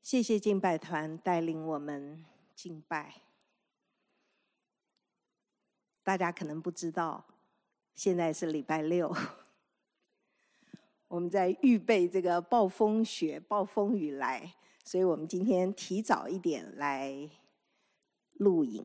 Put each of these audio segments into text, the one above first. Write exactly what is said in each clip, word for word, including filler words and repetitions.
谢谢敬拜团带领我们敬拜。大家可能不知道，现在是礼拜六，我们在预备这个暴风雪、暴风雨来，所以我们今天提早一点来录影。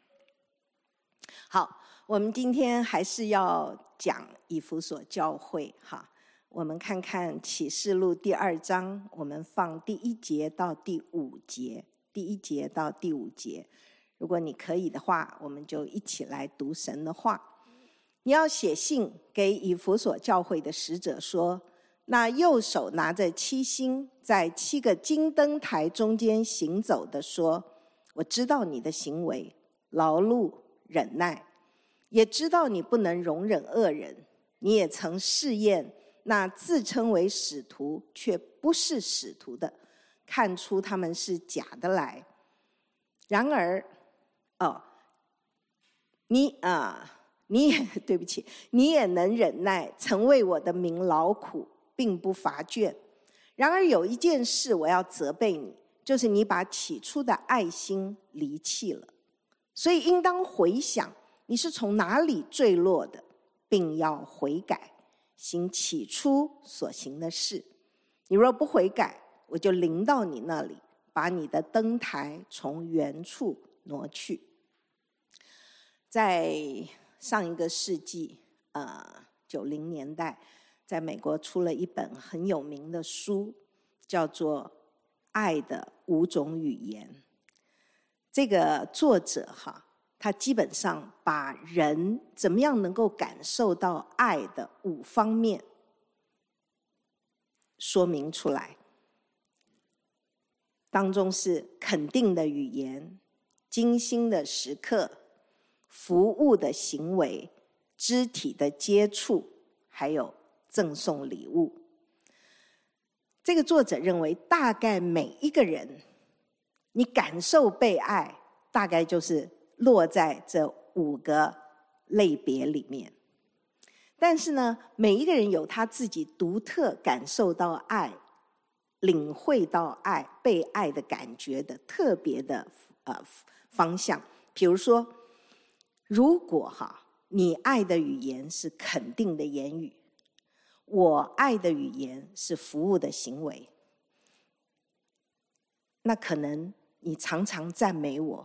好，我们今天还是要讲以弗所教会哈。我们看看启示录第二章，我们放第一节到第五节，第一节到第五节。如果你可以的话，我们就一起来读神的话。你要写信给以弗所教会的使者说，那右手拿着七星，在七个金灯台中间行走的说，我知道你的行为，劳碌忍耐，也知道你不能容忍恶人，你也曾试验那自称为使徒却不是使徒的，看出他们是假的来。然而哦，你啊，你也对不起，你也能忍耐，曾为我的名劳苦，并不乏倦。然而有一件事我要责备你，就是你把起初的爱心离弃了。所以应当回想你是从哪里坠落的，并要悔改，行起初所行的事。你若不悔改，我就临到你那里，把你的灯台从原处挪去。在上一个世纪呃九零年代，在美国出了一本很有名的书，叫做《爱的五种语言》。这个作者哈，他基本上把人怎么样能够感受到爱的五方面说明出来，当中是肯定的语言、精心的时刻、服务的行为、肢体的接触，还有赠送礼物。这个作者认为，大概每一个人，你感受被爱，大概就是落在这五个类别里面。但是呢，每一个人有他自己独特感受到爱、领会到爱、被爱的感觉的特别的呃方向。比如说，如果哈你爱的语言是肯定的言语，我爱的语言是服务的行为，那可能你常常赞美我，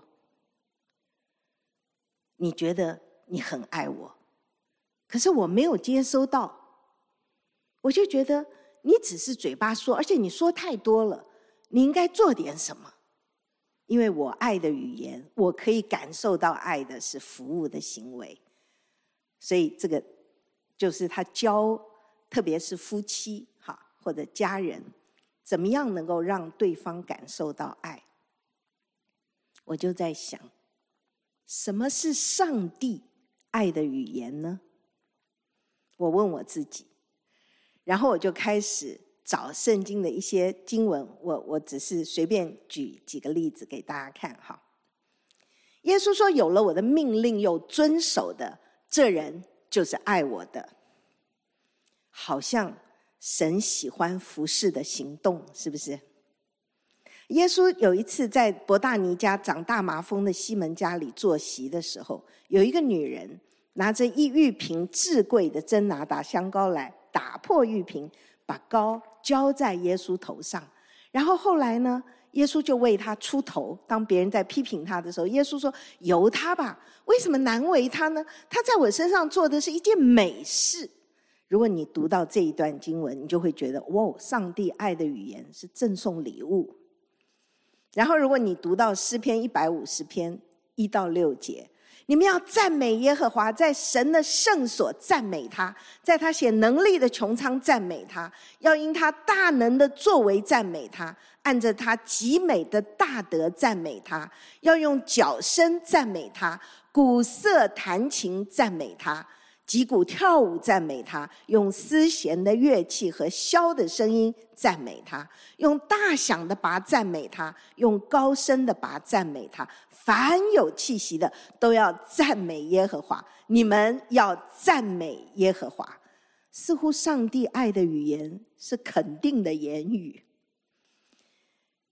你觉得你很爱我，可是我没有接收到，我就觉得你只是嘴巴说，而且你说太多了，你应该做点什么。因为我爱的语言，我可以感受到爱的是服务的行为。所以这个就是他教，特别是夫妻哈或者家人，怎么样能够让对方感受到爱。我就在想，什么是上帝爱的语言呢？我问我自己，然后我就开始找圣经的一些经文，我我只是随便举几个例子给大家看哈。耶稣说，有了我的命令又遵守的，这人就是爱我的。好像神喜欢服侍的行动，是不是？耶稣有一次在伯大尼家长大麻风的西门家里坐席的时候，有一个女人拿着一玉瓶至贵的真拿达香膏来，打破玉瓶，把膏浇在耶稣头上。然后后来呢，耶稣就为他出头。当别人在批评他的时候，耶稣说，由他吧，为什么难为他呢？他在我身上做的是一件美事。如果你读到这一段经文，你就会觉得，哇，上帝爱的语言是赠送礼物。然后如果你读到诗篇一百五十篇一到六节，你们要赞美耶和华，在神的圣所赞美他，在他显能力的穹苍赞美他，要因他大能的作为赞美他，按着他极美的大德赞美他，要用角声赞美他，鼓瑟弹琴赞美他，击鼓跳舞赞美他，用丝弦的乐器和箫的声音赞美他，用大响的拔赞美他，用高声的拔赞美他。凡有气息的都要赞美耶和华，你们要赞美耶和华。似乎上帝爱的语言是肯定的言语。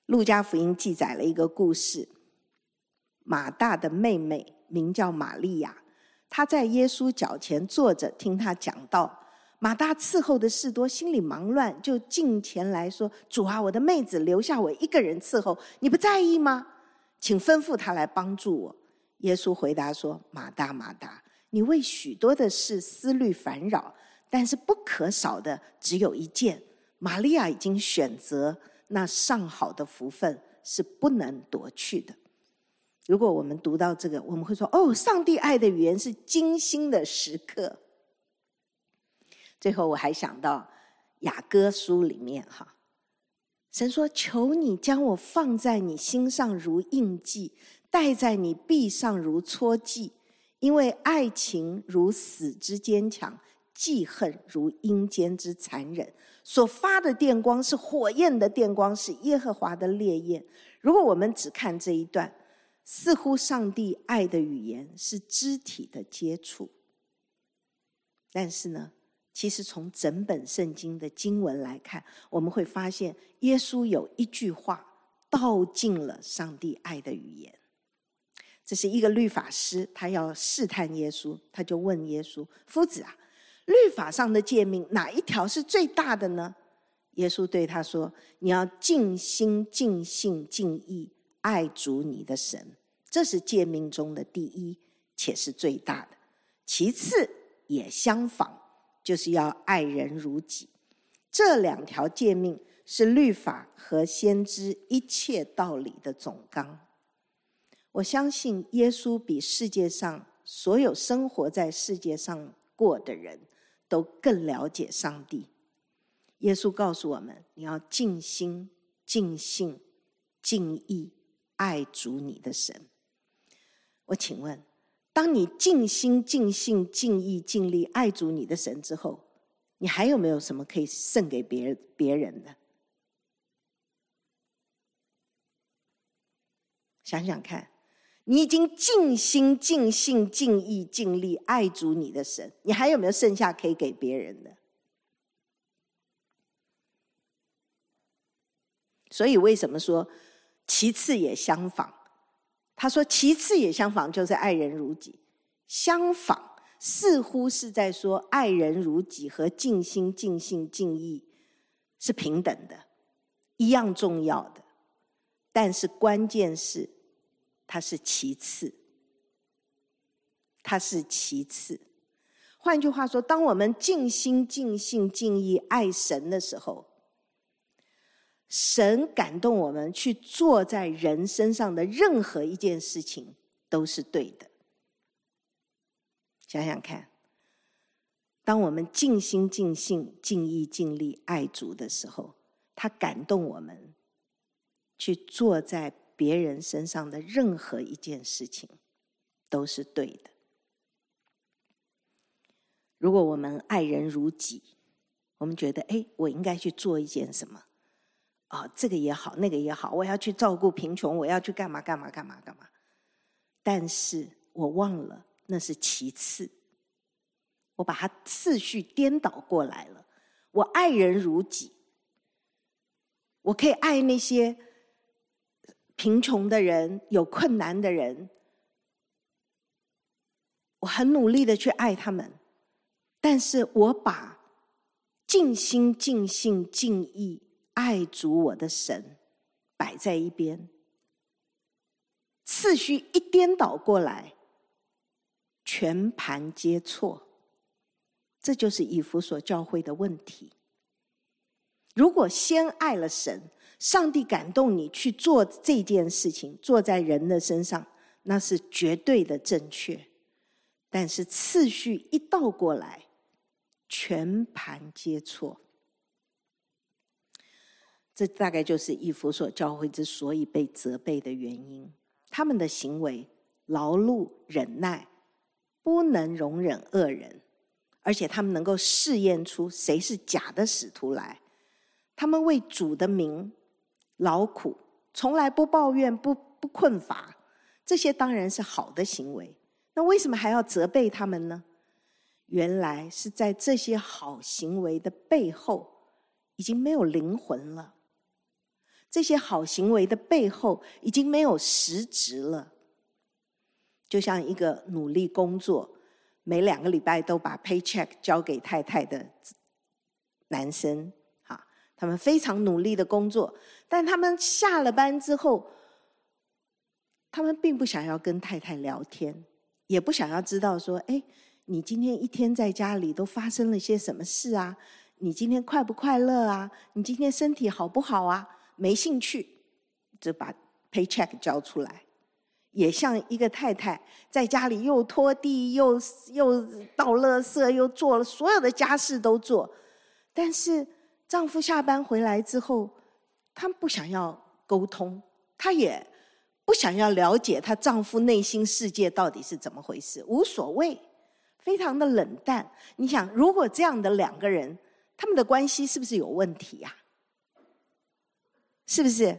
路加福音记载了一个故事，马大的妹妹名叫玛利亚，她在耶稣脚前坐着听他讲道。马大伺候的事多，心里忙乱，就进前来说：主啊，我的妹子留下我一个人伺候，你不在意吗？请吩咐她来帮助我。耶稣回答说：马大马大，你为许多的事思虑烦扰，但是不可少的只有一件，玛利亚已经选择那上好的福分，是不能夺去的。如果我们读到这个，我们会说：哦，上帝爱的语言是精心的时刻。最后我还想到雅歌书里面哈，神说：求你将我放在你心上如印记，戴在你臂上如戳记，因为爱情如死之坚强，记恨如阴间之残忍。所发的电光是火焰的电光，是耶和华的烈焰。如果我们只看这一段，似乎上帝爱的语言是肢体的接触，但是呢，其实从整本圣经的经文来看，我们会发现耶稣有一句话道尽了上帝爱的语言。这是一个律法师，他要试探耶稣，他就问耶稣：夫子啊，律法上的诫命哪一条是最大的呢？耶稣对他说：你要尽心尽性尽意爱主你的神，这是诫命中的第一，且是最大的。其次也相仿，就是要爱人如己。这两条诫命是律法和先知一切道理的总纲。我相信耶稣比世界上所有生活在世界上过的人都更了解上帝。耶稣告诉我们，你要尽心尽性尽意爱主你的神。我请问，当你尽心尽性尽意尽力爱主你的神之后，你还有没有什么可以赠给别人别人的？想想看，你已经尽心尽性尽意尽力爱主你的神，你还有没有剩下可以给别人的？所以为什么说其次也相仿？他说其次也相仿就是爱人如己。相仿似乎是在说爱人如己和尽心尽性尽意是平等的，一样重要的，但是关键是它是其次，它是其次。换句话说，当我们尽心尽性尽意爱神的时候，神感动我们去做在人身上的任何一件事情都是对的。想想看，当我们尽心尽性尽意尽力爱主的时候，他感动我们去做在别人身上的任何一件事情都是对的。如果我们爱人如己，我们觉得哎，我应该去做一件什么哦，这个也好那个也好，我要去照顾贫穷，我要去干嘛干嘛干嘛干嘛，但是我忘了那是其次，我把它次序颠倒过来了。我爱人如己，我可以爱那些贫穷的人，有困难的人，我很努力的去爱他们，但是我把尽心尽性尽意爱主我的神摆在一边，次序一颠倒过来，全盘皆错。这就是以弗所教会的问题。如果先爱了神，上帝感动你去做这件事情，做在人的身上，那是绝对的正确。但是次序一倒过来，全盘皆错。这大概就是以弗所教会之所以被责备的原因。他们的行为劳碌忍耐，不能容忍恶人，而且他们能够试验出谁是假的使徒来。他们为主的名劳苦，从来不抱怨，不不困乏，这些当然是好的行为。那为什么还要责备他们呢？原来是在这些好行为的背后已经没有灵魂了。 这些好行为的背后已经没有实质了。就像一个努力工作，每两个礼拜都把 paycheck 交给太太的男生，他们非常努力的工作，但他们下了班之后，他们并不想要跟太太聊天，也不想要知道说，哎，你今天一天在家里都发生了些什么事啊？你今天快不快乐啊？你今天身体好不好啊？没兴趣，就把 paycheck 交出来。也像一个太太在家里又拖地又又倒垃圾又做了所有的家事都做，但是丈夫下班回来之后，她不想要沟通，她也不想要了解她丈夫内心世界到底是怎么回事，无所谓，非常的冷淡。你想，如果这样的两个人，他们的关系是不是有问题呀？是不是？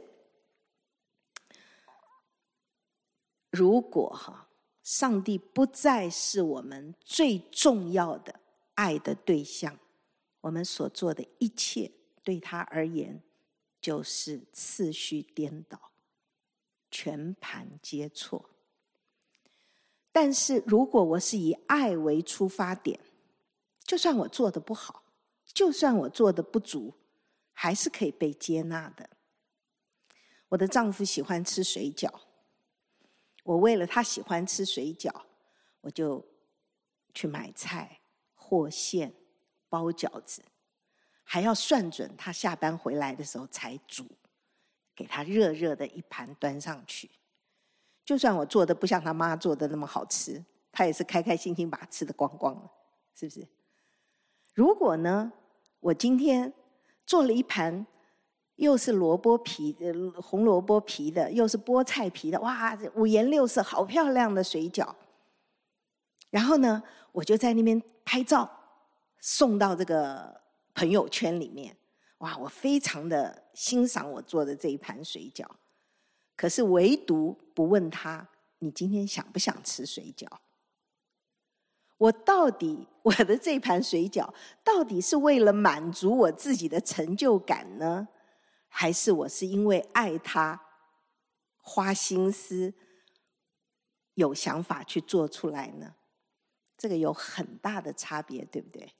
如果哈，上帝不再是我们最重要的爱的对象，我们所做的一切对他而言就是次序颠倒，全盘皆错。但是如果我是以爱为出发点，就算我做的不好，就算我做的不足，还是可以被接纳的。我的丈夫喜欢吃水饺，我为了他喜欢吃水饺，我就去买菜、和馅、包饺子，还要算准他下班回来的时候才煮，给他热热的一盘端上去。就算我做的不像他妈做的那么好吃，他也是开开心心把它吃得光光了，是不是？如果呢，我今天做了一盘又是萝卜皮的红萝卜皮的，又是菠菜皮的，哇，五颜六色好漂亮的水饺，然后呢我就在那边拍照送到这个朋友圈里面，哇，我非常的欣赏我做的这一盘水饺，可是唯独不问他你今天想不想吃水饺。我到底我的这盘水饺到底是为了满足我自己的成就感呢，还是我是因为爱他花心思有想法去做出来呢？这个有很大的差别，对不对？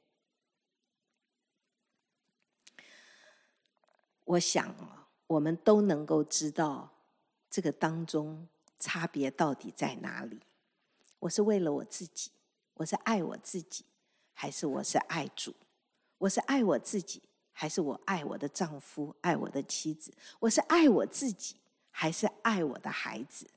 我想我们都能够知道这个当中差别到底在哪里。我是为了我自己，我是爱我自己，还是我是爱主？我是爱我自己，还是我爱我的丈夫，爱我的妻子？我是爱我自己，还是爱我的孩子？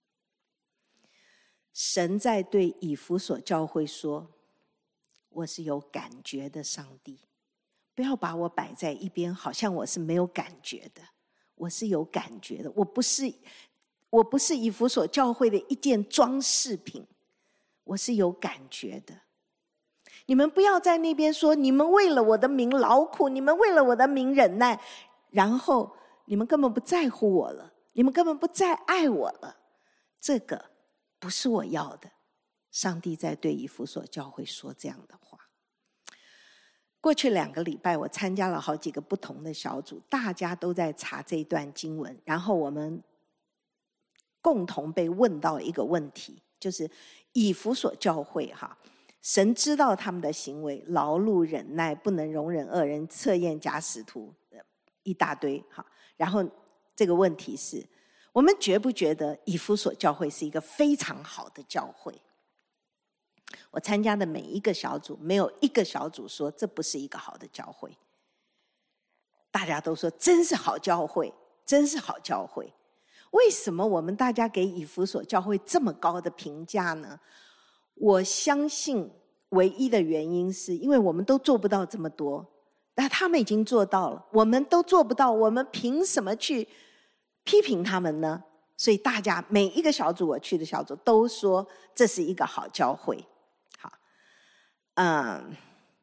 神在对以弗所教会说，我是有感觉的上帝，不要把我摆在一边，好像我是没有感觉的。我是有感觉的，我不是我不是以弗所教会的一件装饰品，我是有感觉的。你们不要在那边说你们为了我的名劳苦，你们为了我的名忍耐，然后你们根本不在乎我了，你们根本不再爱我了，这个不是我要的。上帝在对以弗所教会说这样的话。过去两个礼拜我参加了好几个不同的小组，大家都在查这一段经文，然后我们共同被问到一个问题，就是以弗所教会哈，神知道他们的行为，劳碌忍耐，不能容忍恶人，测验假使徒，一大堆哈。然后这个问题是，我们觉不觉得以弗所教会是一个非常好的教会？我参加的每一个小组，没有一个小组说这不是一个好的教会，大家都说真是好教会，真是好教会。为什么我们大家给以弗所教会这么高的评价呢？我相信唯一的原因是因为我们都做不到这么多，但他们已经做到了，我们都做不到，我们凭什么去批评他们呢？所以大家每一个小组，我去的小组都说这是一个好教会。好，嗯，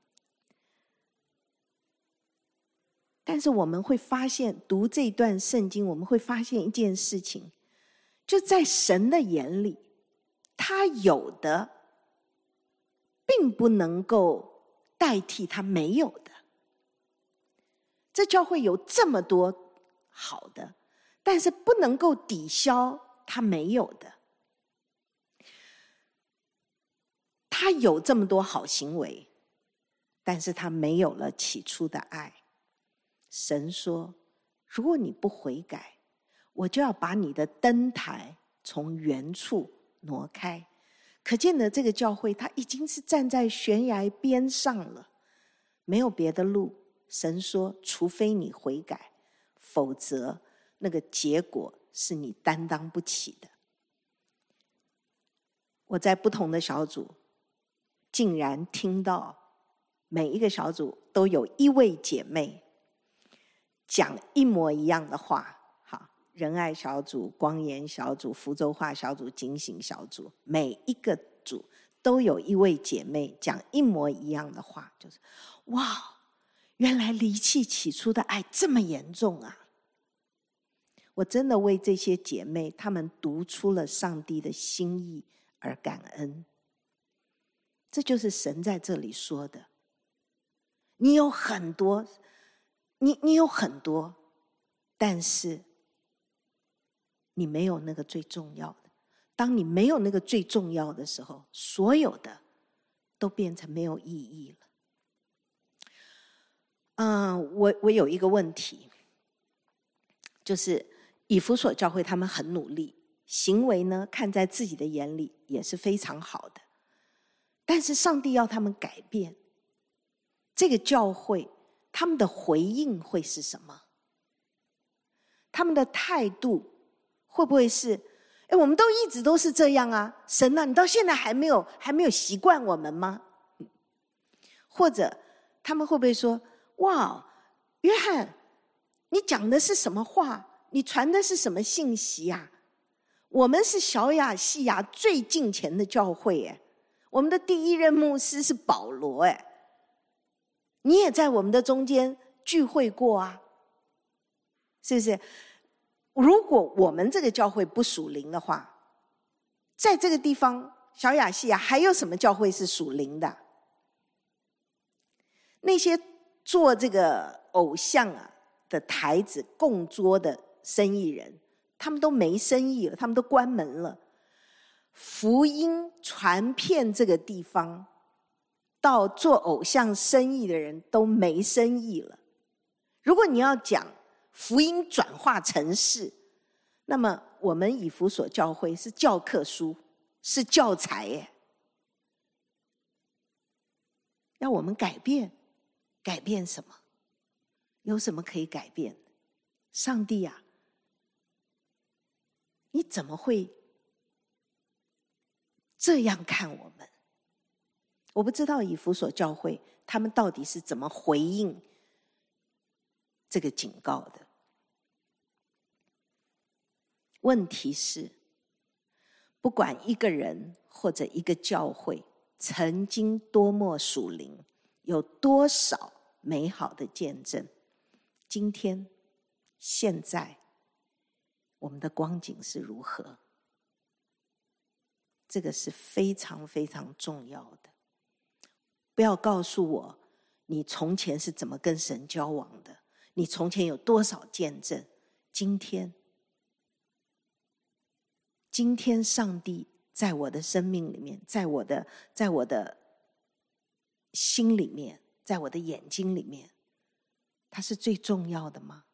但是我们会发现，读这段圣经，我们会发现一件事情，就在神的眼里，他有的并不能够代替他没有的。这教会有这么多好的，但是不能够抵消他没有的。他有这么多好行为，但是他没有了起初的爱。神说，如果你不悔改，我就要把你的灯台从原处挪开。可见的这个教会，他已经是站在悬崖边上了，没有别的路。神说，除非你悔改，否则那个结果是你担当不起的。我在不同的小组，竟然听到每一个小组都有一位姐妹讲一模一样的话。好，仁爱小组、光研小组、福州话小组、警醒小组，每一个组都有一位姐妹讲一模一样的话，就是哇，原来离弃起初的爱这么严重啊！我真的为这些姐妹她们读出了上帝的心意而感恩。这就是神在这里说的，你有很多你你有很多，但是你没有那个最重要的。当你没有那个最重要的时候，所有的都变成没有意义了。嗯，我我有一个问题，就是以弗所教会他们很努力，行为呢看在自己的眼里也是非常好的，但是上帝要他们改变，这个教会他们的回应会是什么？他们的态度会不会是，哎，我们都一直都是这样啊，神啊，你到现在还没有还没有习惯我们吗？或者他们会不会说，哇，约翰，你讲的是什么话？你传的是什么信息啊？我们是小亚细亚最近前的教会，哎，我们的第一任牧师是保罗，哎，你也在我们的中间聚会过啊，是不是？如果我们这个教会不属灵的话，在这个地方小亚细亚还有什么教会是属灵的？那些做这个偶像啊的台子供桌的生意人，他们都没生意了，他们都关门了。福音传遍这个地方，到做偶像生意的人都没生意了。如果你要讲福音转化成事，那么我们以弗所教会是教科书，是教材耶。要我们改变，改变什么？有什么可以改变？上帝啊，你怎么会这样看我们？我不知道以弗所教会他们到底是怎么回应这个警告的。问题是，不管一个人或者一个教会曾经多么属灵，有多少美好的见证，今天现在我们的光景是如何？这个是非常非常重要的。不要告诉我你从前是怎么跟神交往的，你从前有多少见证。今天今天上帝在我的生命里面，在我的在我的心里面，在我的眼睛里面，它是最重要的吗？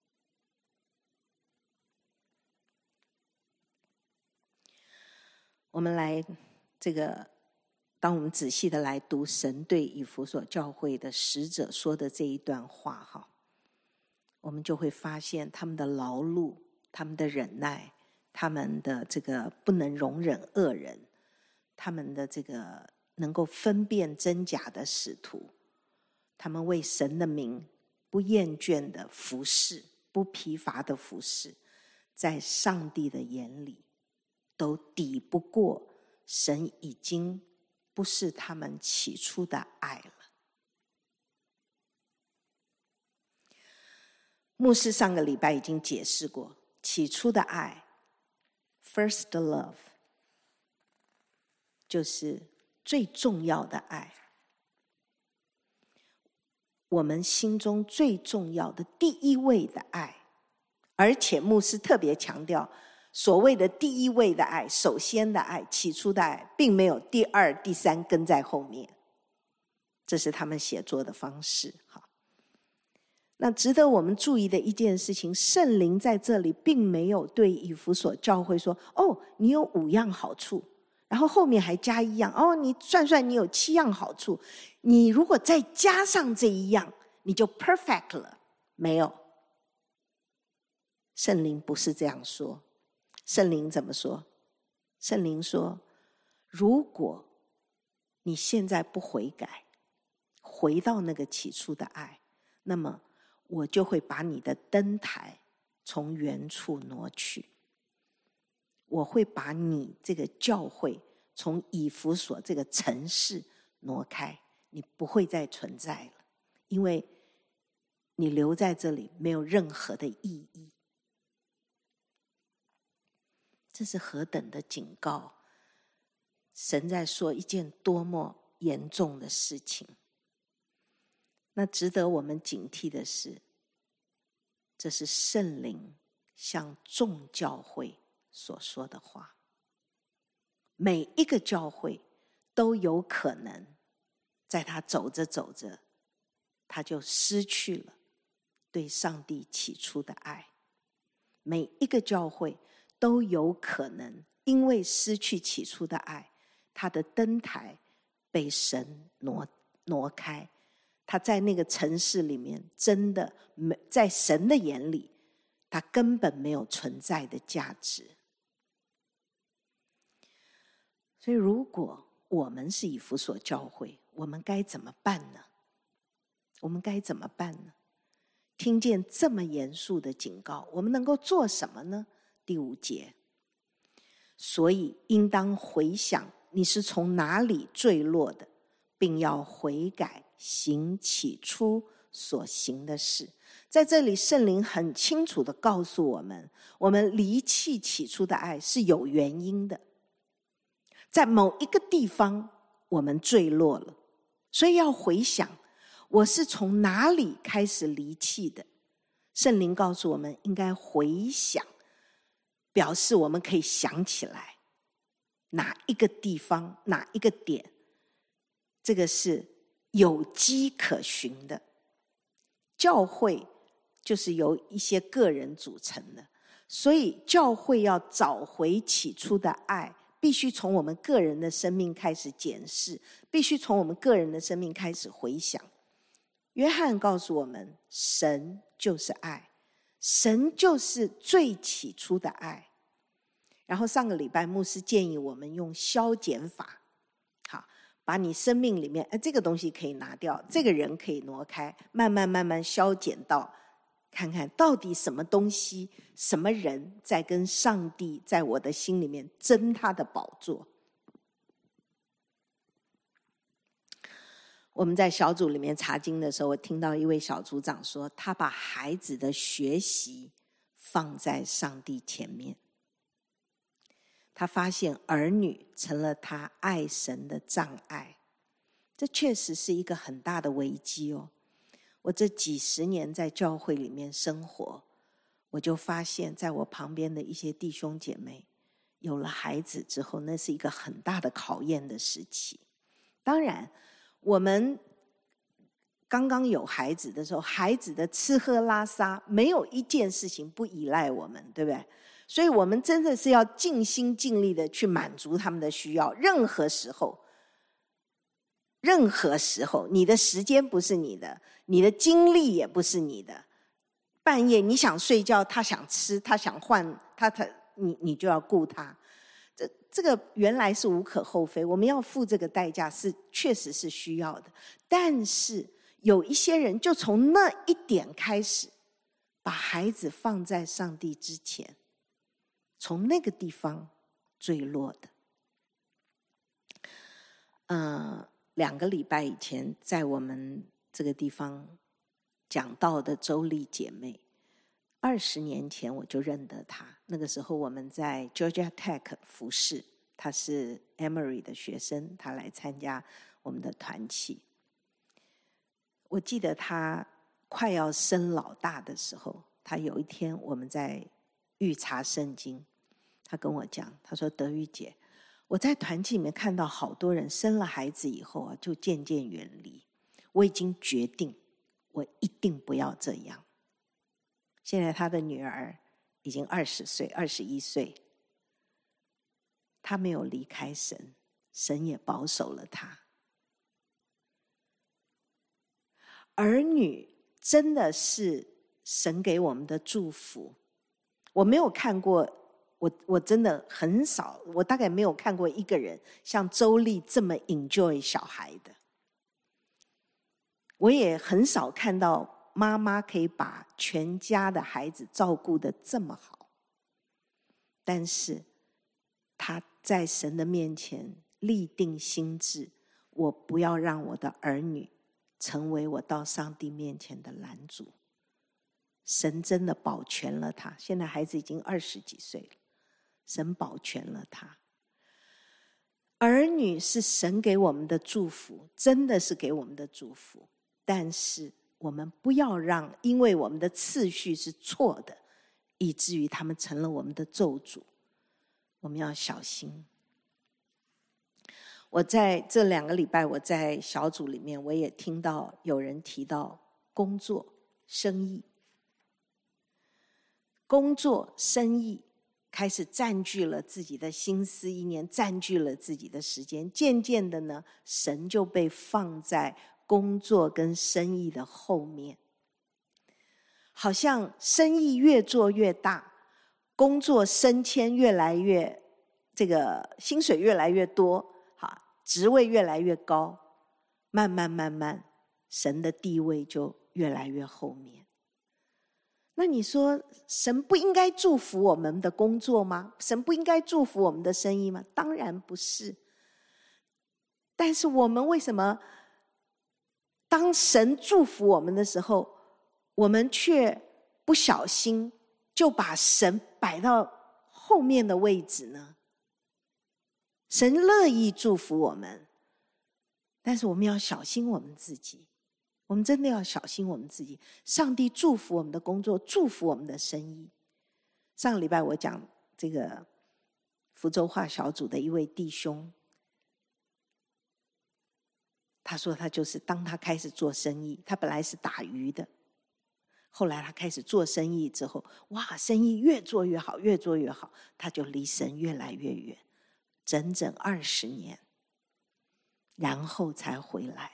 我们来这个，当我们仔细的来读神对以弗所教会的使者说的这一段话哈，我们就会发现他们的劳碌，他们的忍耐，他们的这个不能容忍恶人，他们的这个能够分辨真假的使徒，他们为神的名不厌倦的服侍，不疲乏的服侍，在上帝的眼里都抵不过神已经不是他们起初的爱了。牧师上个礼拜已经解释过，起初的爱 First love 就是最重要的爱，我们心中最重要的第一位的爱， 而且牧师特别强调，所谓的第一位的爱，首先的爱，起初的爱，并没有第二、第三跟在后面。这是他们写作的方式。好，那值得我们注意的一件事情，圣灵在这里并没有对以弗所教会说，哦，你有五样好处，然后后面还加一样，哦，你算算你有七样好处，你如果再加上这一样，你就 perfect 了。没有，圣灵不是这样说。圣灵怎么说？圣灵说，如果你现在不悔改，回到那个起初的爱，那么我就会把你的灯台从原处挪去，我会把你这个教会从以弗所这个城市挪开，你不会再存在了，因为你留在这里没有任何的意义。这是何等的警告！神在说一件多么严重的事情。那值得我们警惕的是，这是圣灵向众教会所说的话。每一个教会都有可能在他走着走着，他就失去了对上帝起初的爱。每一个教会都有可能因为失去起初的爱，他的灯台被神挪挪开，他在那个城市里面真的没，在神的眼里他根本没有存在的价值。所以如果我们是以弗所教会，我们该怎么办呢？我们该怎么办呢？听见这么严肃的警告，我们能够做什么呢？第五节，所以应当回想你是从哪里坠落的，并要悔改，行起初所行的事。在这里圣灵很清楚地告诉我们，我们离弃起初的爱是有原因的，在某一个地方我们坠落了，所以要回想我是从哪里开始离弃的。圣灵告诉我们应该回想，表示我们可以想起来哪一个地方，哪一个点，这个是有迹可循的。教会就是由一些个人组成的，所以教会要找回起初的爱，必须从我们个人的生命开始检视，必须从我们个人的生命开始回想。约翰告诉我们，神就是爱，神就是最起初的爱。然后上个礼拜牧师建议我们用消减法，好，把你生命里面哎这个东西可以拿掉，这个人可以挪开，慢慢慢慢消减到看看到底什么东西什么人在跟上帝在我的心里面争他的宝座。我们在小组里面查经的时候，我听到一位小组长说，他把孩子的学习放在上帝前面，他发现儿女成了他爱神的障碍。这确实是一个很大的危机哦。我这几十年在教会里面生活，我就发现在我旁边的一些弟兄姐妹有了孩子之后，那是一个很大的考验的时期。当然我们刚刚有孩子的时候，孩子的吃喝拉撒没有一件事情不依赖我们，对不对？所以我们真的是要尽心尽力的去满足他们的需要。任何时候任何时候你的时间不是你的，你的精力也不是你的，半夜你想睡觉，他想吃，他想换他他你你就要顾他。这这个原来是无可厚非，我们要付这个代价是确实是需要的。但是有一些人就从那一点开始把孩子放在上帝之前，从那个地方坠落的。呃，两个礼拜以前在我们这个地方讲道的周丽姐妹，二十年前我就认得她，那个时候我们在 Georgia Tech 服侍，她是 Emory 的学生，她来参加我们的团契。我记得她快要生老大的时候， 他有一天我们在预查圣经，他跟我讲，他说德玉姐，我在团契里面看到好多人生了孩子以后啊，就渐渐远离。我已经决定，我一定不要这样。现在他的女儿已经二十岁、二十一岁，他没有离开神，神也保守了他。儿女真的是神给我们的祝福。我没有看过，我我真的很少，我大概没有看过一个人像周丽这么 enjoy 小孩的。我也很少看到妈妈可以把全家的孩子照顾得这么好。但是她在神的面前立定心志，我不要让我的儿女成为我到上帝面前的拦阻。神真的保全了他，现在孩子已经二十几岁了，神保全了他。儿女是神给我们的祝福，真的是给我们的祝福，但是我们不要让因为我们的次序是错的，以至于他们成了我们的咒诅。我们要小心。我在这两个礼拜，我在小组里面，我也听到有人提到工作、生意。工作、生意开始占据了自己的心思意念，占据了自己的时间。渐渐的呢，神就被放在工作跟生意的后面。好像生意越做越大，工作升迁越来越，这个薪水越来越多，职位越来越高，慢慢慢慢，神的地位就越来越后面。那你说神不应该祝福我们的工作吗？神不应该祝福我们的生意吗？当然不是。但是我们为什么当神祝福我们的时候，我们却不小心就把神摆到后面的位置呢？神乐意祝福我们，但是我们要小心我们自己。我们真的要小心我们自己。上帝祝福我们的工作，祝福我们的生意。上个礼拜我讲这个福州话小组的一位弟兄，他说他就是当他开始做生意，他本来是打鱼的，后来他开始做生意之后，哇，生意越做越好，越做越好，他就离神越来越远，整整二十年，然后才回来。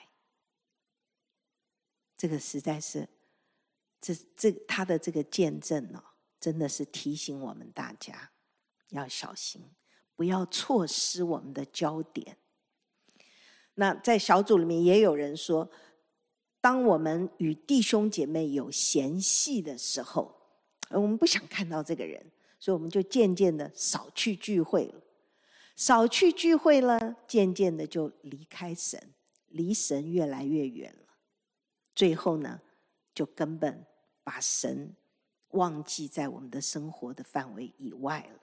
这个实在是，这这他的这个见证哦，真的是提醒我们大家要小心，不要错失我们的焦点。那在小组里面也有人说，当我们与弟兄姐妹有嫌隙的时候，我们不想看到这个人，所以我们就渐渐的少去聚会了。少去聚会了，渐渐的就离开神，离神越来越远了。最后呢，就根本把神忘记在我们的生活的范围以外了。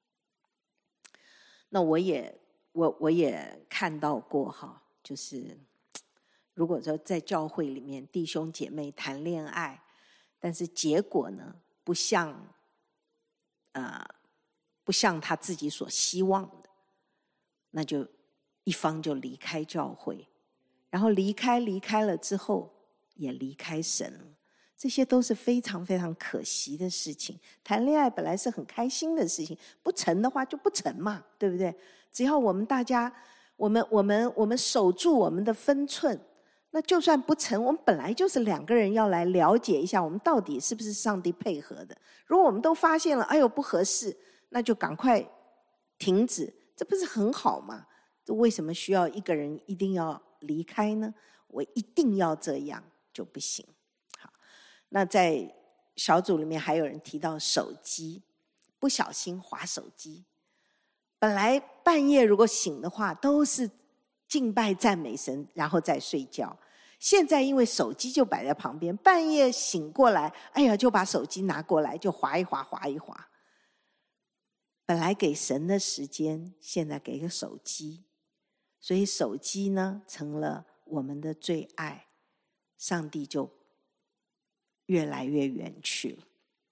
那我也我我也看到过哈，就是如果说在教会里面弟兄姐妹谈恋爱，但是结果呢不像呃不像他自己所希望的，那就一方就离开教会，然后离开离开了之后也离开神了。这些都是非常非常可惜的事情。谈恋爱本来是很开心的事情，不成的话就不成嘛，对不对？只要我们大家我们我们我们守住我们的分寸，那就算不成，我们本来就是两个人要来了解一下我们到底是不是上帝配合的。如果我们都发现了哎呦不合适，那就赶快停止，这不是很好吗？这为什么需要一个人一定要离开呢？我一定要这样就不行。好，那在小组里面还有人提到手机，不小心滑手机，本来半夜如果醒的话都是敬拜赞美神然后再睡觉，现在因为手机就摆在旁边，半夜醒过来，哎呀就把手机拿过来就滑一滑滑一滑，本来给神的时间现在给个手机，所以手机呢成了我们的最爱，上帝就越来越远去了。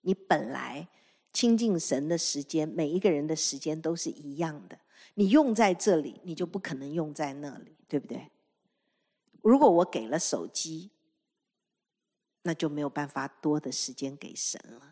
你本来亲近神的时间，每一个人的时间都是一样的，你用在这里，你就不可能用在那里，对不对？如果我给了手机，那就没有办法多的时间给神了。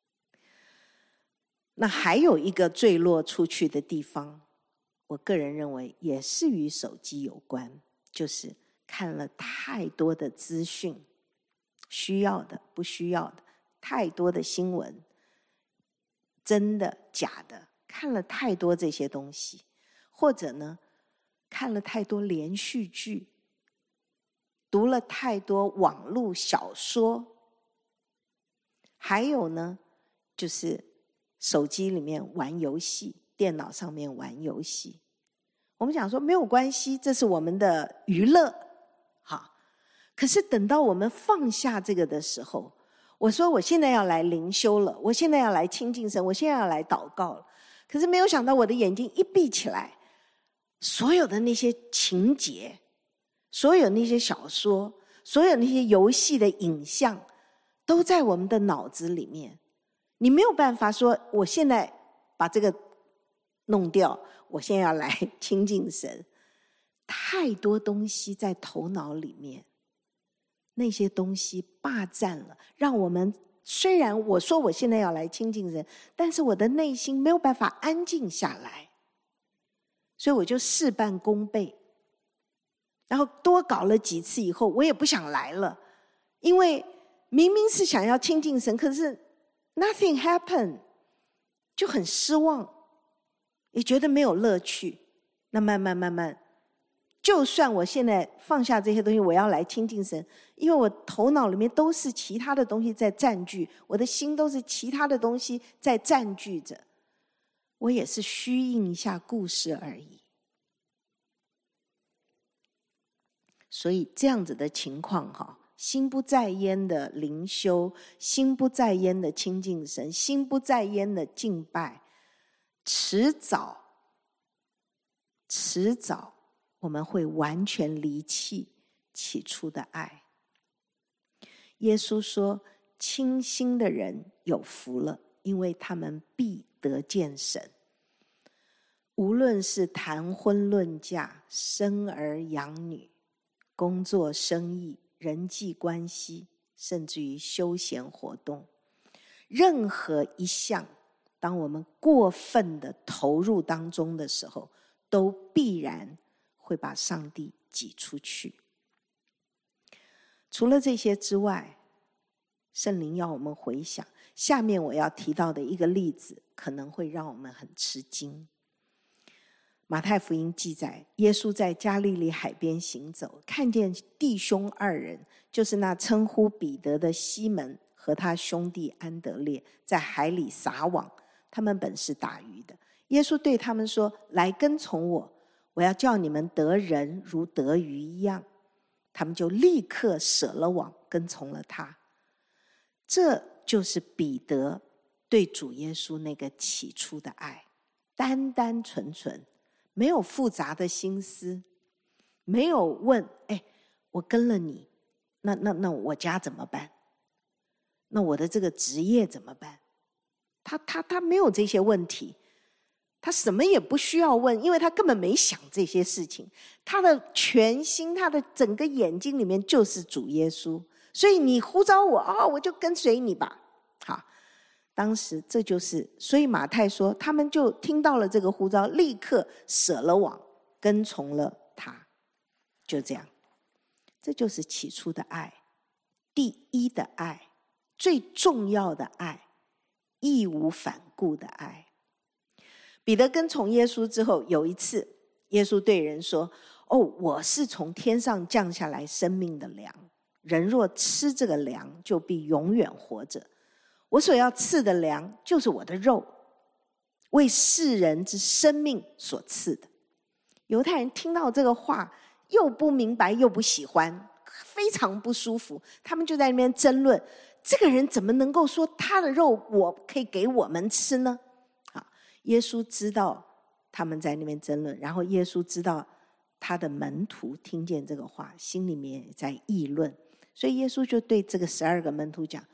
那还有一个坠落出去的地方，我个人认为也是与手机有关，就是看了太多的资讯，需要的不需要的，太多的新闻，真的假的，看了太多这些东西，或者呢看了太多连续剧，读了太多网络小说，还有呢就是手机里面玩游戏，电脑上面玩游戏。我们讲说没有关系，这是我们的娱乐，好。可是等到我们放下这个的时候，我说我现在要来灵修了，我现在要来亲近神，我现在要来祷告了。可是没有想到我的眼睛一闭起来，所有的那些情节，所有那些小说，所有那些游戏的影像，都在我们的脑子里面。你没有办法说我现在把这个弄掉，我现在要来亲近神。太多东西在头脑里面，那些东西霸占了，让我们虽然我说我现在要来亲近神，但是我的内心没有办法安静下来，所以我就事半功倍。然后多搞了几次以后，我也不想来了，因为明明是想要亲近神，可是 nothing happened， 就很失望，也觉得没有乐趣。那慢慢慢慢，就算我现在放下这些东西，我要来亲近神，因为我头脑里面都是其他的东西在占据，我的心都是其他的东西在占据着，我也是虚应一下故事而已。所以这样子的情况哈，心不在焉的灵修，心不在焉的亲近神，心不在焉的敬拜，迟早迟早我们会完全离弃起初的爱。耶稣说，清心的人有福了，因为他们必得见神。无论是谈婚论嫁、生儿养女、工作生意、人际关系，甚至于休闲活动，任何一项当我们过分的投入当中的时候，都必然会把上帝挤出去。除了这些之外，圣灵要我们回想，下面我要提到的一个例子可能会让我们很吃惊。马太福音记载，耶稣在加利利海边行走，看见弟兄二人，就是那称呼彼得的西门和他兄弟安德烈，在海里撒网，他们本是打鱼的。耶稣对他们说，来跟从我，我要叫你们得人如得鱼一样。他们就立刻舍了网，跟从了他。这就是彼得对主耶稣那个起初的爱，单单纯纯，没有复杂的心思，没有问，哎，我跟了你，那那那我家怎么办？那我的这个职业怎么办？他他他没有这些问题，他什么也不需要问，因为他根本没想这些事情。他的全心，他的整个眼睛里面就是主耶稣，所以你呼召我，哦，我就跟随你吧。好，当时这就是，所以马太说，他们就听到了这个呼召，立刻舍了网，跟从了他。就这样，这就是起初的爱，第一的爱，最重要的爱，义无反顾的爱。彼得跟从耶稣之后，有一次耶稣对人说，哦，我是从天上降下来生命的粮，人若吃这个粮，就必永远活着。我所要赐的粮，就是我的肉，为世人之生命所赐的。犹太人听到这个话，又不明白又不喜欢，非常不舒服，他们就在那边争论，这个人怎么能够说他的肉我可以给我们吃呢？耶稣知道他们在那边争论，然后耶稣知道他的门徒听见这个话，心里面也在议论，所以耶稣就对这个十二个门徒讲，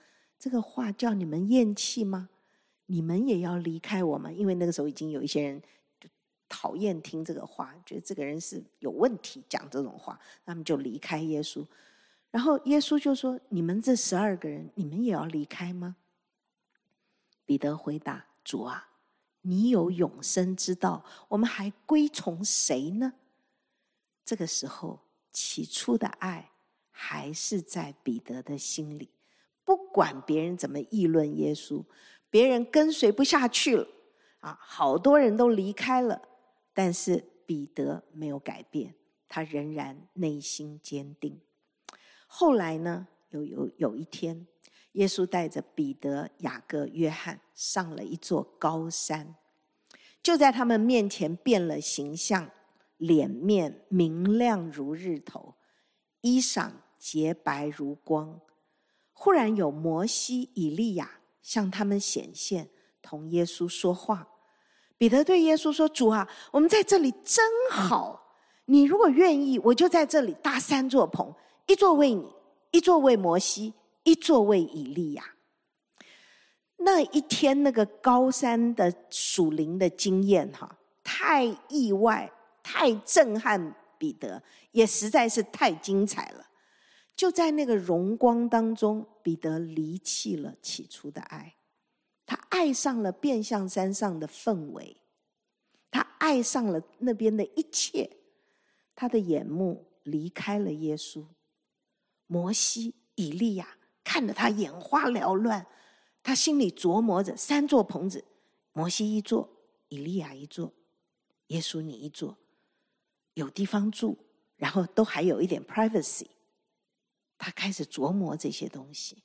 这个话叫你们厌弃吗？你们也要离开我吗？因为那个时候已经有一些人就讨厌听这个话，觉得这个人是有问题讲这种话，他们就离开耶稣。然后耶稣就说，你们这十二个人，你们也要离开吗？彼得回答，主啊，你有永生之道，我们还归从谁呢？这个时候，起初的爱还是在彼得的心里，不管别人怎么议论耶稣，别人跟随不下去了啊，好多人都离开了，但是彼得没有改变，他仍然内心坚定。后来呢，有有有一天，耶稣带着彼得、雅各、约翰上了一座高山，就在他们面前变了形象，脸面明亮如日头，衣裳洁白如光。忽然有摩西、以利亚向他们显现，同耶稣说话。彼得对耶稣说，主啊，我们在这里真好，你如果愿意，我就在这里搭三座棚，一座为你，一座为摩西，一座为以利亚。那一天那个高山的属灵的经验哈，太意外，太震撼彼得，也实在是太精彩了。就在那个荣光当中，彼得离弃了起初的爱，他爱上了变相山上的氛围，他爱上了那边的一切，他的眼目离开了耶稣。摩西、以利亚看得他眼花缭乱，他心里琢磨着，三座棚子，摩西一座，以利亚一座，耶稣你一座，有地方住，然后都还有一点 privacy。 他开始琢磨这些东西。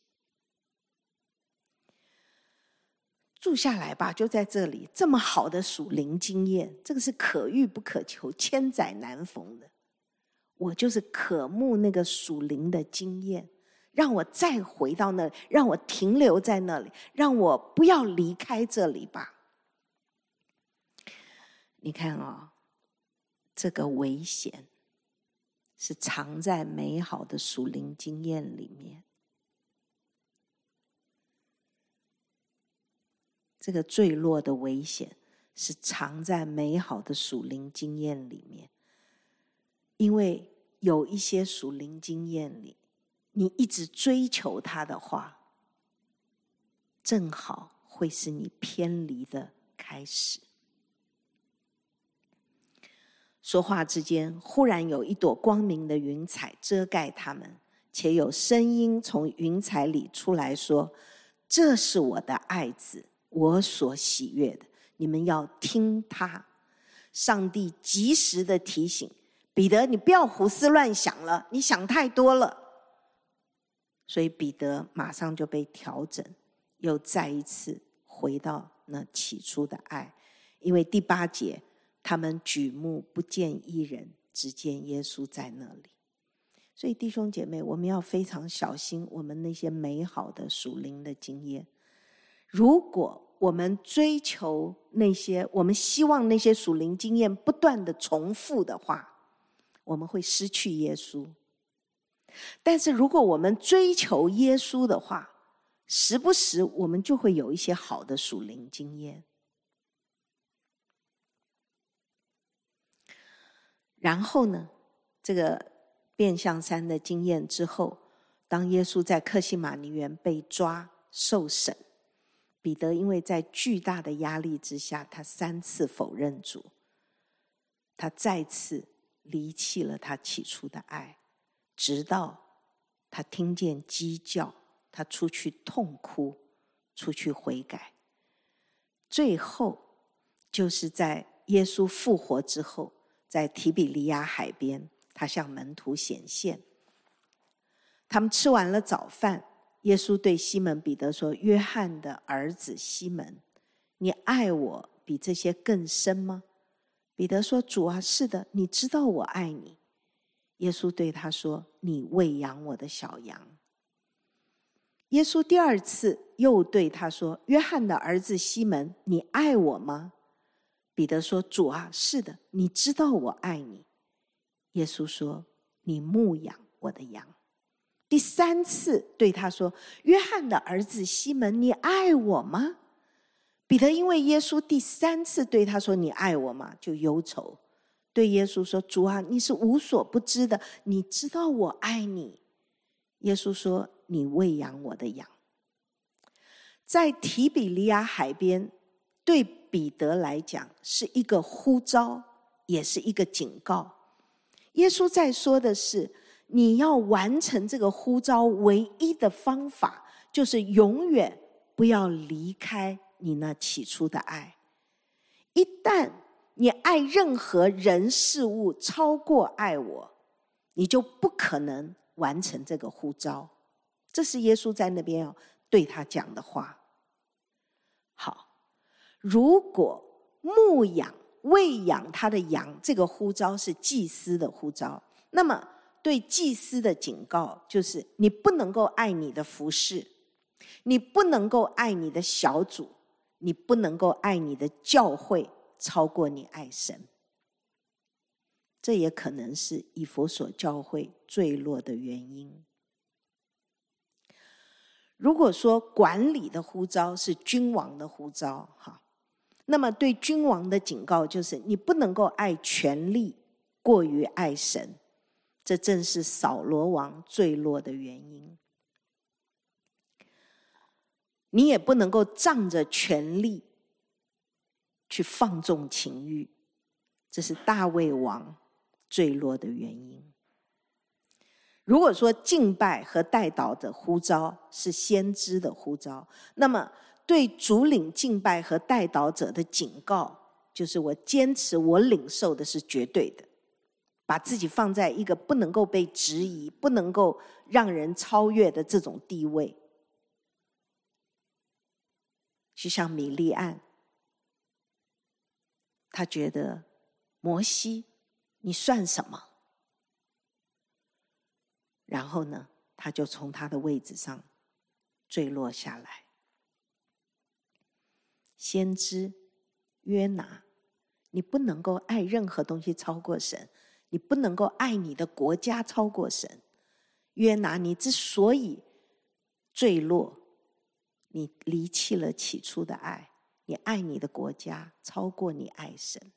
住下来吧，就在这里，这么好的属灵经验，这个是可遇不可求，千载难逢的。我就是渴慕那个属灵的经验，让我再回到那里，让我停留在那里，让我不要离开这里吧。你看哦，这个危险是藏在美好的属灵经验里面，这个坠落的危险是藏在美好的属灵经验里面。因为有一些属灵经验里，你一直追求它的话，正好会是你偏离的开始。说话之间，忽然有一朵光明的云彩遮盖他们，且有声音从云彩里出来说，这是我的爱子，我所喜悦的，你们要听他。上帝及时的提醒彼得，你不要胡思乱想了，你想太多了。所以彼得马上就被调整，又再一次回到那起初的爱。因为第八节，他们举目不见一人，只见耶稣在那里。所以弟兄姐妹，我们要非常小心我们那些美好的属灵的经验。如果我们追求那些，我们希望那些属灵经验不断的重复的话，我们会失去耶稣。但是如果我们追求耶稣的话，时不时我们就会有一些好的属灵经验。然后呢，这个变相山的经验之后，当耶稣在客西马尼园被抓受审，彼得因为在巨大的压力之下，他三次否认主，他再次离弃了他起初的爱，直到他听见鸡叫，他出去痛哭，出去悔改。最后就是在耶稣复活之后，在提比利亚海边，他向门徒显现。他们吃完了早饭，耶稣对西门彼得说，约翰的儿子西门，你爱我比这些更深吗？彼得说，主啊，是的，你知道我爱你。耶稣对他说，你喂养我的小羊。耶稣第二次又对他说，约翰的儿子西门，你爱我吗？彼得说，主啊，是的，你知道我爱你。耶稣说，你牧养我的羊。 第三次对他说：约翰的儿子西门，你爱我吗？彼得因为耶稣第三次对他说你爱我吗，就忧愁，对耶稣说：主啊，你是无所不知的，你知道我爱你。耶稣说：你喂养我的羊。在提比利亚海边，对彼得来讲是一个呼召，也是一个警告。耶稣在说的是，你要完成这个呼召唯一的方法，就是永远不要离开你那起初的爱。一旦你爱任何人事物超过爱我，你就不可能完成这个呼召。这是耶稣在那边要对他讲的话。好，如果牧养喂养他的羊，这个呼召是祭司的呼召，那么对祭司的警告就是你不能够爱你的服事，你不能够爱你的小组，你不能够爱你的教会超过你爱神。这也可能是以弗所教会坠落的原因。如果说管理的呼召是君王的呼召，那么对君王的警告就是你不能够爱权力过于爱神，这正是扫罗王坠落的原因。你也不能够仗着权力去放纵情欲，这是大卫王坠落的原因。如果说敬拜和代祷的呼召是先知的呼召，那么对主领敬拜和代祷者的警告就是我坚持我领受的是绝对的，把自己放在一个不能够被质疑，不能够让人超越的这种地位。就像米利暗，他觉得摩西你算什么？然后呢，他就从他的位置上坠落下来。先知约拿，你不能够爱任何东西超过神，你不能够爱你的国家超过神。约拿，你之所以坠落，你离弃了起初的爱，你爱你的国家超过你爱神。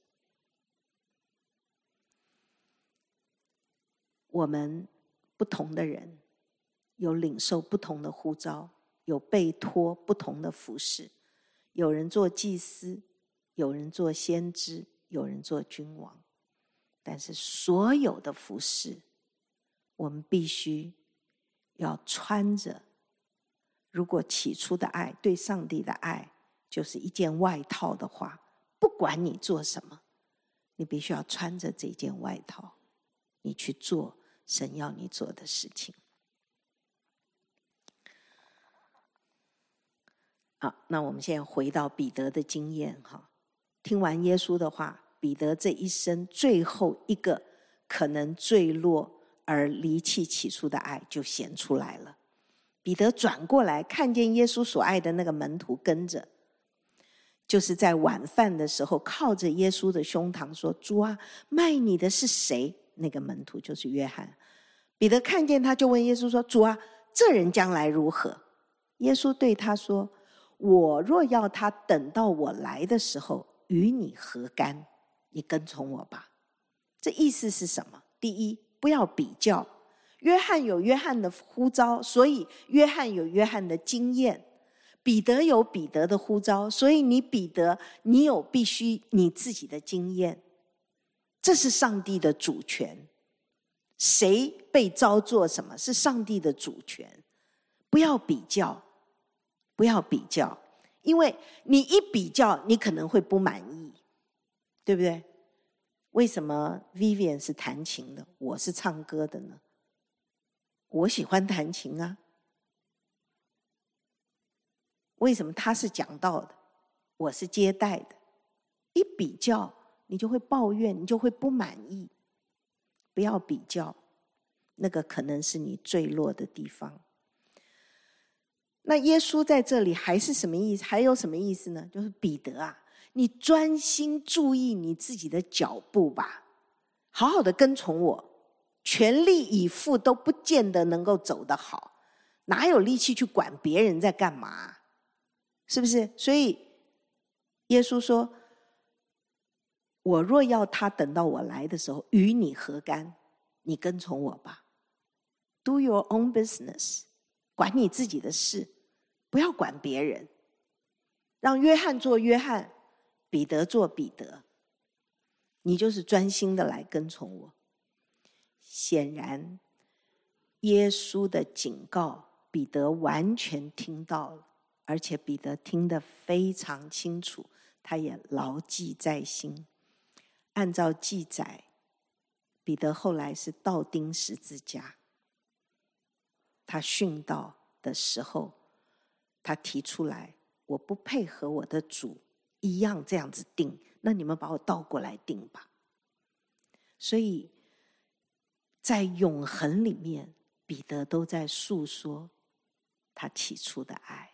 我们不同的人有领受不同的呼召，有被托不同的服事，有人做祭司，有人做先知，有人做君王。但是所有的服事，我们必须要穿着，如果起初的爱，对上帝的爱就是一件外套的话，不管你做什么，你必须要穿着这件外套，你去做神要你做的事情。好，那我们现在回到彼得的经验哈。听完耶稣的话，彼得这一生最后一个可能坠落而离弃起初的爱就显出来了。彼得转过来看见耶稣所爱的那个门徒跟着，就是在晚饭的时候靠着耶稣的胸膛说：主啊，卖你的是谁？那个门徒就是约翰。彼得看见他就问耶稣说：主啊，这人将来如何？耶稣对他说：我若要他等到我来的时候，与你何干？你跟从我吧。这意思是什么？第一，不要比较。约翰有约翰的呼召，所以约翰有约翰的经验。彼得有彼得的呼召，所以你彼得，你有必须你自己的经验。这是上帝的主权。谁被召做什么，是上帝的主权。不要比较，不要比较，因为你一比较，你可能会不满意，对不对？为什么 Vivian 是弹琴的，我是唱歌的呢？我喜欢弹琴啊。为什么他是讲道的，我是接待的？一比较，你就会抱怨，你就会不满意。不要比较，那个可能是你坠落的地方。那耶稣在这里还是什么意思？还有什么意思呢？就是彼得啊，你专心注意你自己的脚步吧，好好的跟从我， 全力以赴都不见得能够走得好，哪有力气去管别人在干嘛？是不是？所以耶稣说，我若要他等到我来的时候，与你何干？你跟从我吧， Do your own business， 管你自己的事，不要管别人，让约翰做约翰，彼得做彼得，你就是专心的来跟从我。显然耶稣的警告彼得完全听到了，而且彼得听得非常清楚，他也牢记在心。按照记载，彼得后来是倒钉十字架。他殉道的时候，他提出来，我不配合我的主一样这样子钉，那你们把我倒过来钉吧。所以在永恒里面，彼得都在诉说他起初的爱。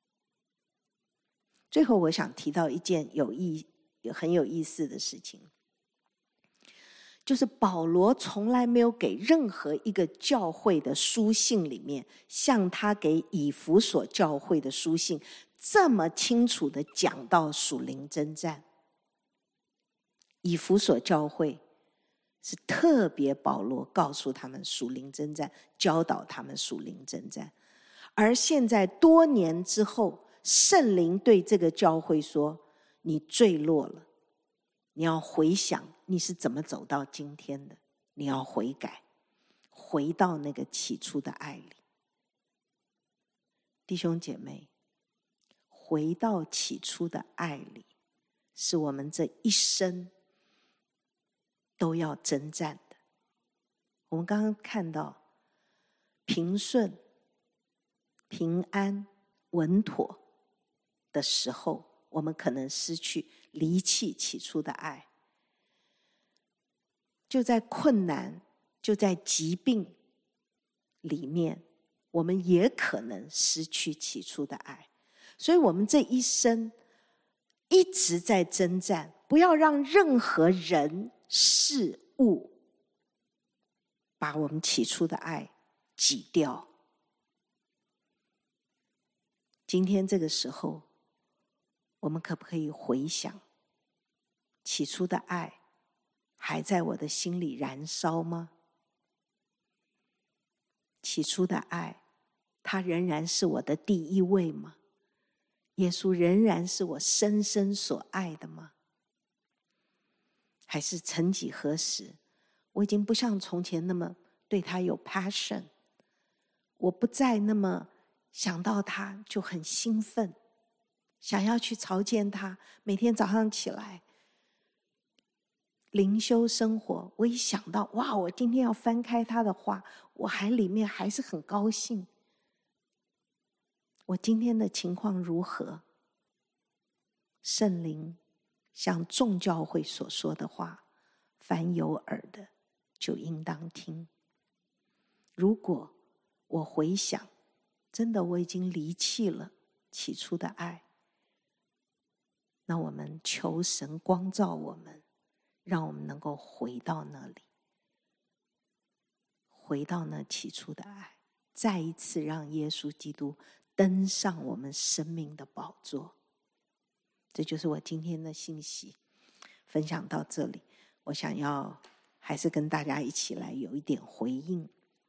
最后我想提到一件有意很有意思的事情，就是保罗从来没有给任何一个教会的书信里面，像他给以弗所教会的书信这么清楚的讲到属灵征战。以弗所教会是特别保罗告诉他们属灵征战，教导他们属灵征战。而现在多年之后，圣灵对这个教会说，你坠落了，你要回想你是怎么走到今天的，你要悔改，回到那个起初的爱里。弟兄姐妹，回到起初的爱里，是我们这一生都要征战的。我们刚刚看到平顺、平安、稳妥的时候，我们可能失去离弃起初的爱。就在困难，就在疾病里面，我们也可能失去起初的爱。所以我们这一生一直在征战，不要让任何人事物把我们起初的爱挤掉。今天这个时候，我们可不可以回想，起初的爱还在我的心里燃烧吗？起初的爱，它仍然是我的第一位吗？耶稣仍然是我深深所爱的吗？还是曾几何时，我已经不像从前那么对他有 passion， 我不再那么想到他就很兴奋，想要去朝见他。每天早上起来灵修生活，我一想到哇，我今天要翻开他的话，我还里面还是很高兴。我今天的情况如何？圣灵像众教会所说的话，凡有耳的就应当听。如果我回想，真的我已经离弃了起初的爱，那我们求神光照我们，让我们能够回到那里，回到那起初的爱，再一次让耶稣基督登上我们生命的宝座。这就是我今天的信息，分享到这里。我想要还是跟大家一起来有一点回应。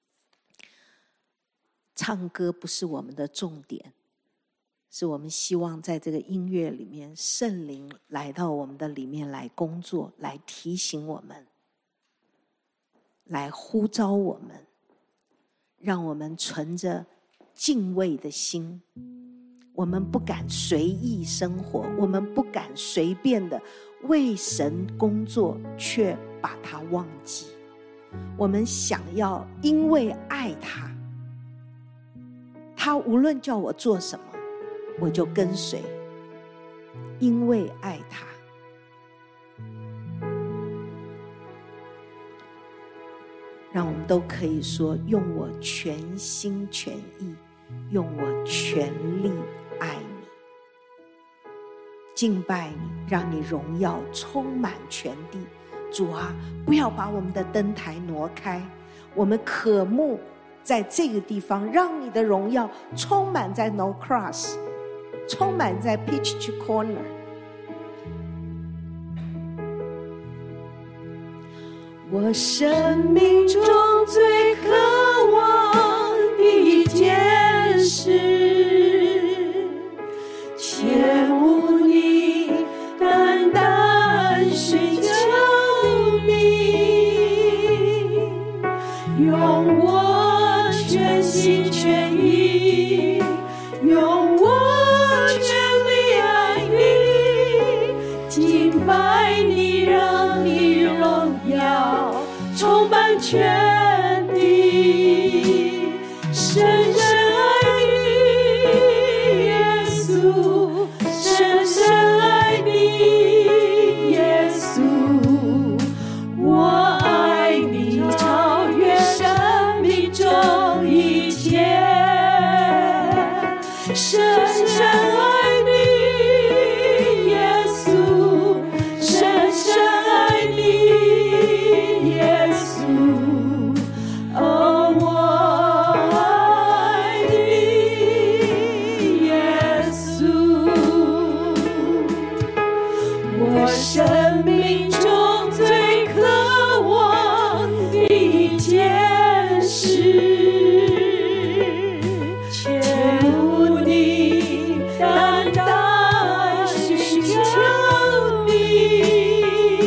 唱歌不是我们的重点，是我们希望在这个音乐里面，圣灵来到我们的里面来工作，来提醒我们，来呼召我们，让我们存着敬畏的心。我们不敢随意生活，我们不敢随便的为神工作，却把他忘记。我们想要因为爱他，他无论叫我做什么，我就跟随，因为爱他。让我们都可以说，用我全心全意，用我全力爱你，敬拜你，让你荣耀充满全地。主啊，不要把我们的灯台挪开， 我们渴慕在这个地方，让你的荣耀充满在 No Cross， 充满在 Peachtree Corner。我生命中最渴望的一件事，切慕你，单单寻求你，用我全心全意，用我全力爱你，敬拜你，让你荣耀充满全地，深深爱你，耶稣，深深爱你，耶稣，我爱你超越生命中一切，深深爱你，耶稣，深深爱你，耶稣，哦，我爱你，耶稣，我生命中最渴望的一件事，切慕你，单单寻求你，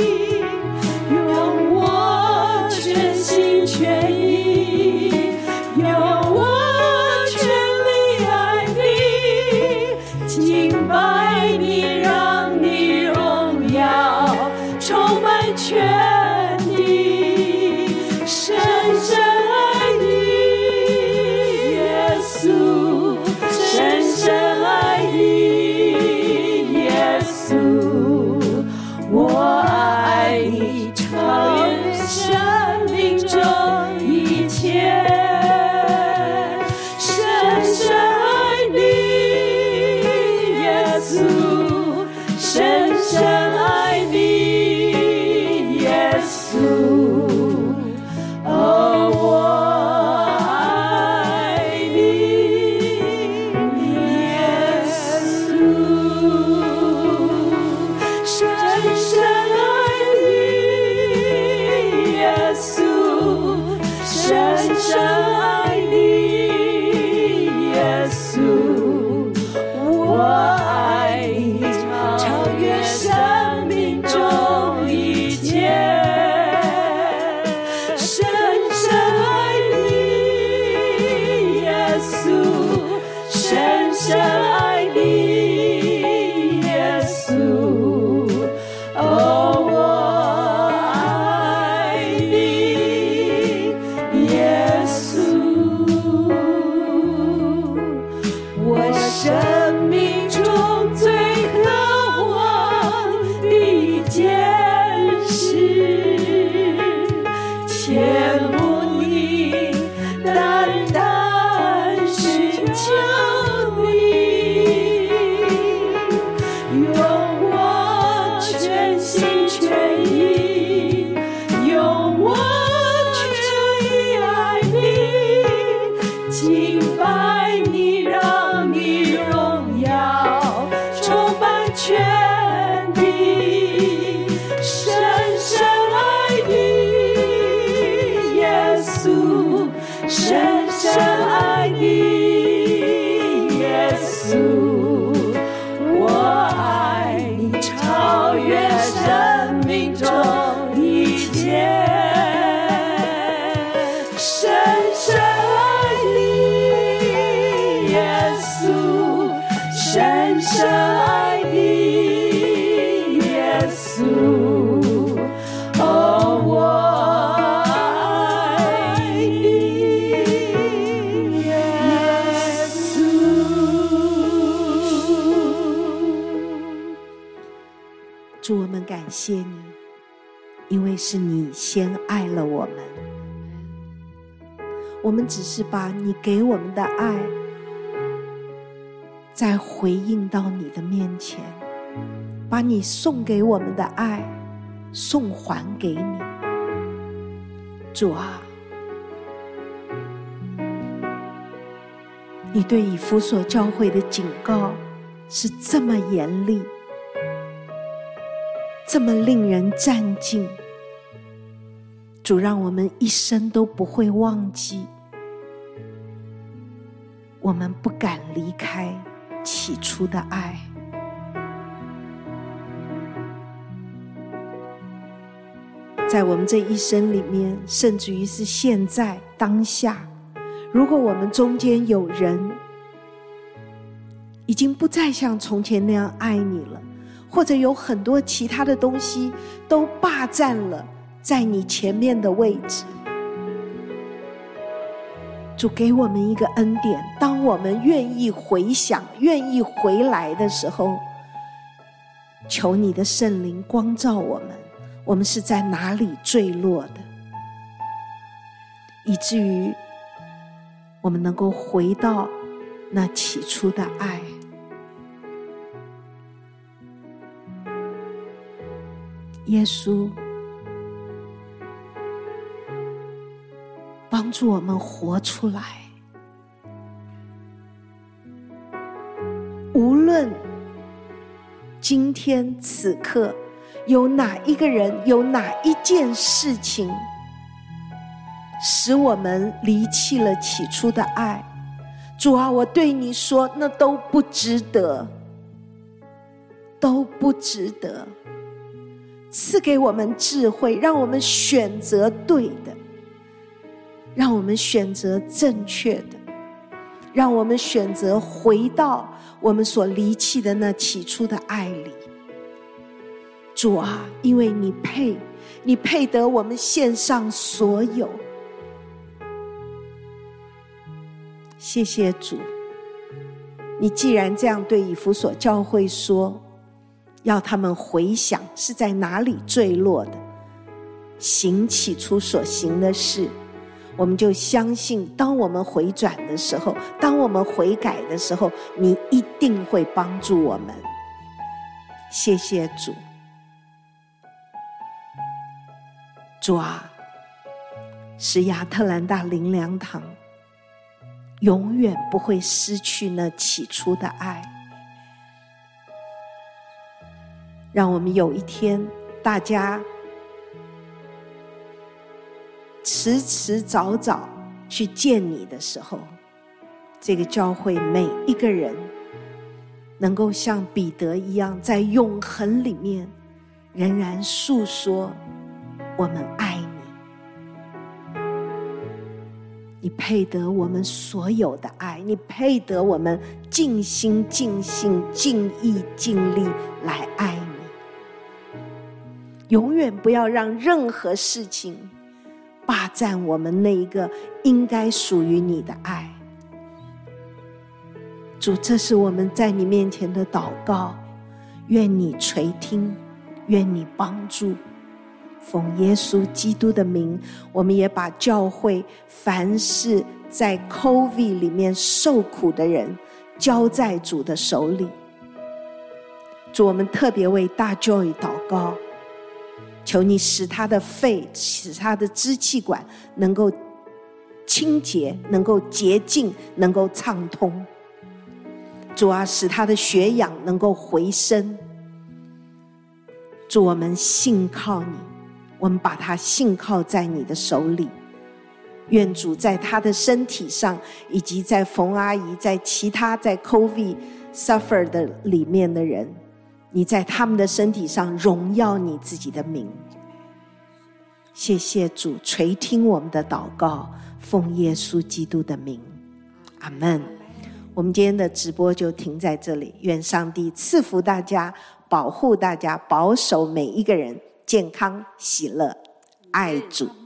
用我全心全意，用我全力爱你，敬拜你，让你荣耀充满全地，深深爱你，耶稣，深深爱你，耶稣，我爱你超越生命中一切，深深爱你，耶稣，深深爱你，耶稣，哦，我爱你，耶稣，深深爱你，耶稣，深深爱你，耶稣，我爱你超越生命中一切，深深爱你，耶稣，深深爱你，耶稣，哦，我爱你，耶稣，我生命中最渴望的一件事，切慕你，单单寻求你，用我全心全意，用我全力爱你，敬拜你，让你荣耀充满全地，深深爱你，耶稣，深深爱你，耶稣，我爱你超越生命中一切，深深爱你，耶稣，深深爱你，耶稣，哦，我爱你，耶稣。主，我们感谢你，因为是你先爱了我们，我们只是把你给我们的爱再回应到你的面前，把你送给我们的爱送还给你。主啊， 你对以弗所教会的警告是这么严厉，这么令人战兢。主，让我们一生都不会忘记，我们不敢离开起初的爱。在我们这一生里面，甚至于是现在当下，如果我们中间有人已经不再像从前那样爱你了，或者有很多其他的东西都霸占了在你前面的位置，主给我们一个恩典，当我们愿意回想、愿意回来的时候，求你的圣灵光照我们，我们是在哪里坠落的，以至于我们能够回到那起初的爱。耶稣，帮助我们活出来。无论今天此刻有哪一个人，有哪一件事情使我们离弃了起初的爱，主啊，我对你说，那都不值得，都不值得。赐给我们智慧，让我们选择对的，让我们选择正确的，让我们选择回到我们所离弃的那起初的爱里。主啊，因为你配，你配得我们献上所有。谢谢主，你既然这样对以弗所教会说，要他们回想是在哪里坠落的，行起初所行的事，我们就相信当我们回转的时候，当我们悔改的时候，你一定会帮助我们。谢谢主。主啊，使亚特兰大灵粮堂永远不会失去那起初的爱，让我们有一天大家迟迟早早去见你的时候，这个教会每一个人能够像彼得一样，在永恒里面仍然诉说我们爱你，你配得我们所有的爱，你配得我们尽心尽性尽意尽力来爱你。永远不要让任何事情霸占我们那一个应该属于你的爱。主，这是我们在你面前的祷告，愿你垂听，愿你帮助。奉耶稣基督的名，我们也把教会凡是在 COVID 里面受苦的人交在主的手里。主，我们特别为大 Joy 祷告，求你使他的肺，使他的支气管能够清洁，能够洁净，能够畅通。主啊，使他的血氧能够回升。主，我们信靠你，我们把他信靠在你的手里。愿主在他的身体上，以及在冯阿姨，在其他在 COVID suffer 的里面的人，你在他们的身体上荣耀你自己的名。谢谢主，垂听我们的祷告，奉耶稣基督的名，阿们。我们今天的直播就停在这里，愿上帝赐福大家，保护大家，保守每一个人健康喜乐，爱主。